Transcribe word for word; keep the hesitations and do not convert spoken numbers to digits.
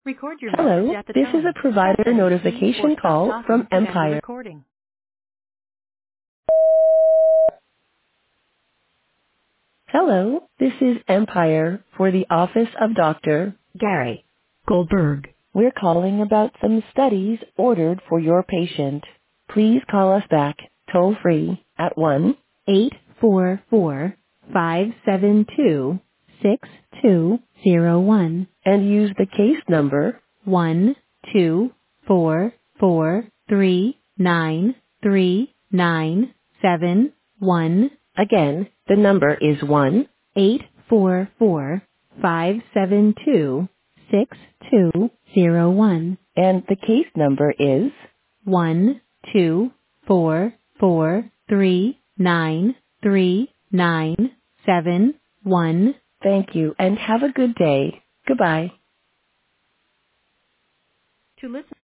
Record your message Hello, at the this is tone. a Press provider any key or notification stop call from talking to end the Empire. recording. Hello, this is Empire for the office of Doctor Gary Goldberg. We're calling about some studies ordered for your patient. Please call us back toll free at one eight four four, five seven two, six two zero one and use the case number one two four four three nine three nine seven one. Again, the number is one eight four four, five seven two, six two zero one and the case number is one two four four three nine three nine seven one. Thank you and have a good day. Goodbye. To listen